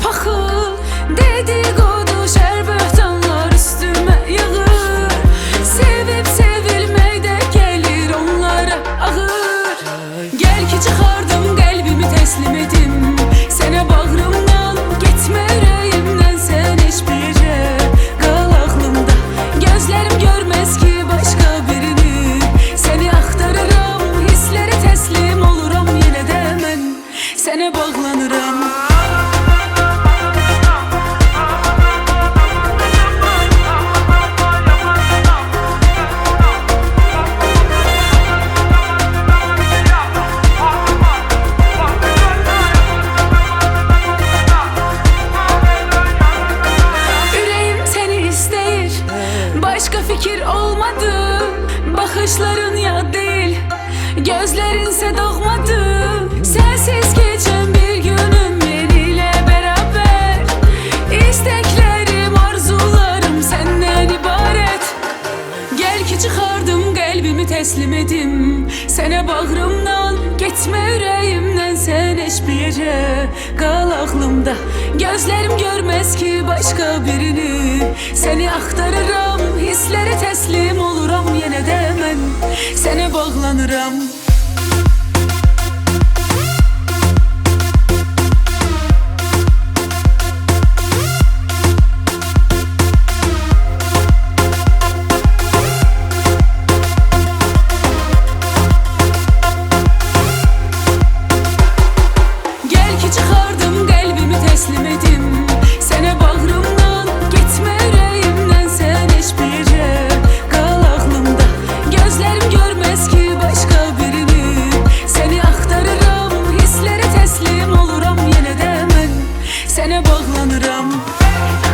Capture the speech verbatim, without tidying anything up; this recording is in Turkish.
paxıl. Dedikodu şərbəhtanlar üstümə yığır. Sevib sevilmək də gəlir onlara ağır. Gəl ki çıxardım qəlbimi təslim edim sənə bağrımdan. Getmə ürəyimdən sən heç bir yerə, qal aklımda. Gözlərim görməz ki başqa birini, səni axtarıram, hisslərə təslim oluram. Yenə də mən sənə bağlanıram. Başka fikir olmadı, bakışların ya değil, gözlerinse doğmadı. Sensiz geçen bir günüm yeniyle beraber. İsteklerim, arzularım senden ibaret. Gel ki çıkardım kalbimi teslim edim sene bağrımdan. Gitme yüreğimden sen hiçbir yere, kal aklımda. Gözlerim görmez ki başka birini, seni aktarırım, hislere teslim oluram. Yine de ben sene bağlanıram. Çıkardım kalbimi teslim edim sene bağrımdan. Gitme yüreğimden sen hiçbir yere, kal aklımda. Gözlerim görmez ki başka birini, seni aktarırım, hislere teslim oluram. Yine de ben sene bağlanıram.